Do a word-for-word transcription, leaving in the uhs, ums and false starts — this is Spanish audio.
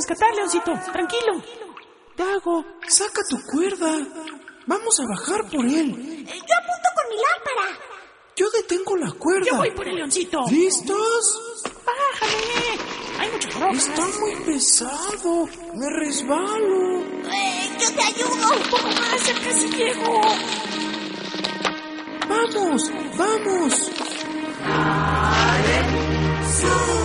rescatar, Leoncito. Tranquilo. Dago, saca tu cuerda. Vamos a bajar por él. Yo apunto con mi lámpara. Yo detengo la cuerda. Yo voy por el Leoncito. ¿Listos? Bájale. Hay muchas rocas. Está muy pesado. Me resbalo. Eh, yo te ayudo. Un poco más, ya casi llego. Vamos, vamos. ¡Sube!